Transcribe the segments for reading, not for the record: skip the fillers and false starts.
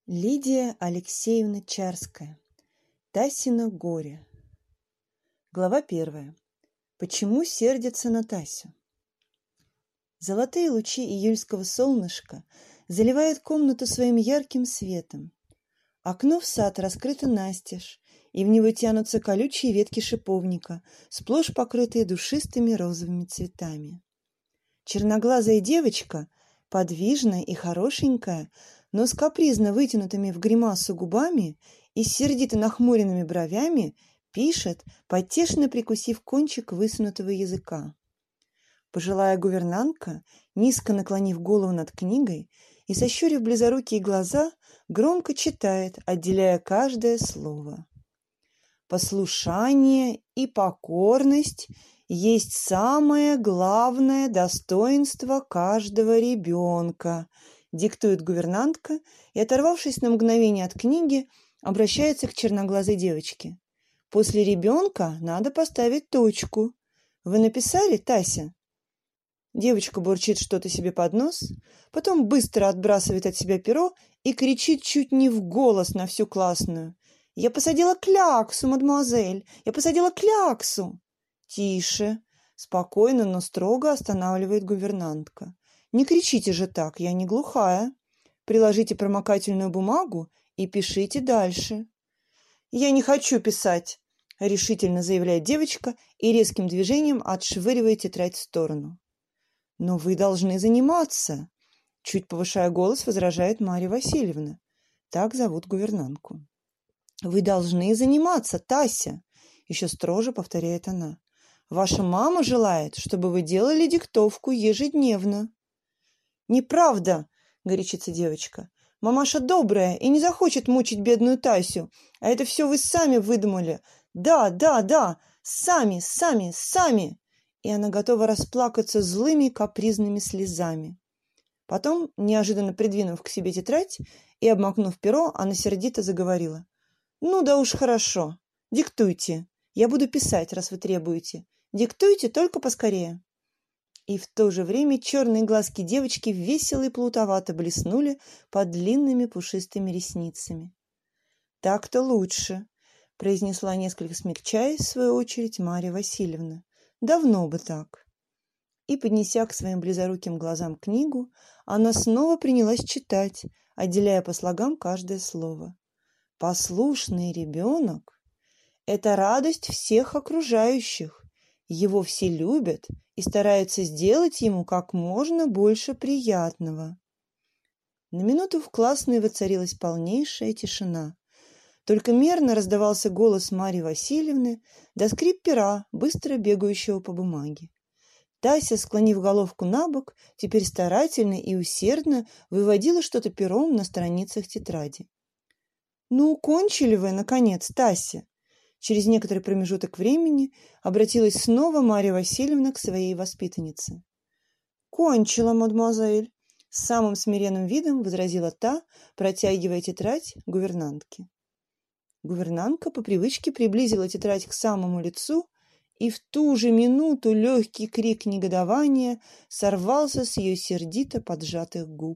Лидия Алексеевна Чарская. Тасино горе. Глава 1. Почему сердятся на Тасю? Золотые лучи июльского солнышка заливают комнату своим ярким светом. Окно в сад раскрыто настежь, и в него тянутся колючие ветки шиповника, сплошь покрытые душистыми розовыми цветами. Черноглазая девочка, подвижная и хорошенькая, но с капризно вытянутыми в гримасу губами и с сердито нахмуренными бровями, пишет, потешно прикусив кончик высунутого языка. Пожилая гувернантка, низко наклонив голову над книгой и сощурив близорукие глаза, громко читает, отделяя каждое слово. «Послушание и покорность есть самое главное достоинство каждого ребенка», диктует гувернантка и, оторвавшись на мгновение от книги, обращается к черноглазой девочке. «После ребенка надо поставить точку. Вы написали, Тася?» Девочка бурчит что-то себе под нос, потом быстро отбрасывает от себя перо и кричит чуть не в голос на всю классную. «Я посадила кляксу, мадемуазель! Я посадила кляксу!» «Тише!» – спокойно, но строго останавливает гувернантка. «Не кричите же так, я не глухая. Приложите промокательную бумагу и пишите дальше». «Я не хочу писать», – решительно заявляет девочка и резким движением отшвыривает тетрадь в сторону. «Но вы должны заниматься», – чуть повышая голос, возражает Марья Васильевна. Так зовут гувернантку. «Вы должны заниматься, Тася», – еще строже повторяет она. «Ваша мама желает, чтобы вы делали диктовку ежедневно». «Неправда!» – горячится девочка. «Мамаша добрая и не захочет мучить бедную Тасю. А это все вы сами выдумали. Да, сами!» И она готова расплакаться злыми капризными слезами. Потом, неожиданно придвинув к себе тетрадь и обмакнув перо, она сердито заговорила. «Ну да уж хорошо. Диктуйте. Я буду писать, раз вы требуете. Диктуйте, только поскорее». И в то же время черные глазки девочки весело и плутовато блеснули под длинными пушистыми ресницами. «Так-то лучше», – произнесла, несколько смягчаясь, в свою очередь, Марья Васильевна. «Давно бы так». И, поднеся к своим близоруким глазам книгу, она снова принялась читать, отделяя по слогам каждое слово. «Послушный ребенок – это радость всех окружающих. Его все любят и стараются сделать ему как можно больше приятного». На минуту в классной воцарилась полнейшая тишина. Только мерно раздавался голос Марьи Васильевны да скрип пера, быстро бегающего по бумаге. Тася, склонив головку на бок, теперь старательно и усердно выводила что-то пером на страницах тетради. «Ну, кончили вы, наконец, Тася?» Через некоторый промежуток времени обратилась снова Марья Васильевна к своей воспитаннице. «Кончила, мадемуазель», – с самым смиренным видом возразила та, протягивая тетрадь гувернантке. Гувернантка по привычке приблизила тетрадь к самому лицу, и в ту же минуту легкий крик негодования сорвался с ее сердито поджатых губ.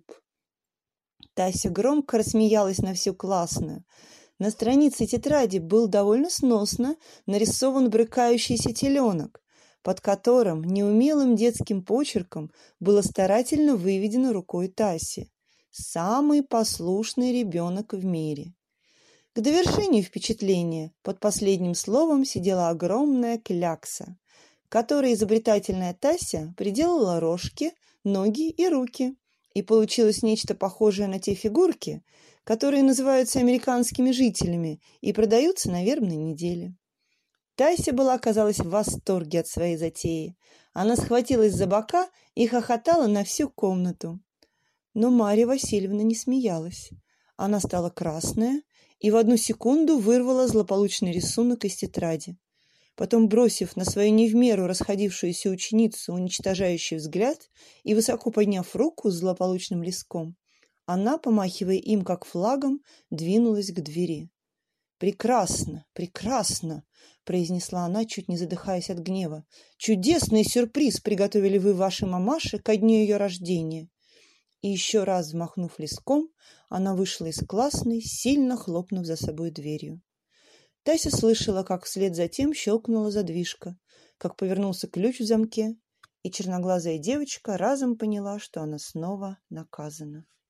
Тася громко рассмеялась на всю классную. На странице тетради был довольно сносно нарисован брыкающийся теленок, под которым неумелым детским почерком было старательно выведено рукой Таси: «Самый послушный ребенок в мире». К довершению впечатления под последним словом сидела огромная клякса, которой изобретательная Тася приделала рожки, ноги и руки, и получилось нечто похожее на те фигурки, которые называются американскими жителями и продаются на вербной неделе. Тася была, казалось, в восторге от своей затеи. Она схватилась за бока и хохотала на всю комнату. Но Марья Васильевна не смеялась. Она стала красная и в одну секунду вырвала злополучный рисунок из тетради. Потом, бросив на свою не в меру расходившуюся ученицу уничтожающий взгляд и высоко подняв руку с злополучным листком, она, помахивая им как флагом, двинулась к двери. «Прекрасно, прекрасно!» – произнесла она, чуть не задыхаясь от гнева. «Чудесный сюрприз приготовили вы вашей мамаше ко дню ее рождения!» И еще раз взмахнув листком, она вышла из классной, сильно хлопнув за собой дверью. Тася слышала, как вслед за тем щелкнула задвижка, как повернулся ключ в замке, и черноглазая девочка разом поняла, что она снова наказана.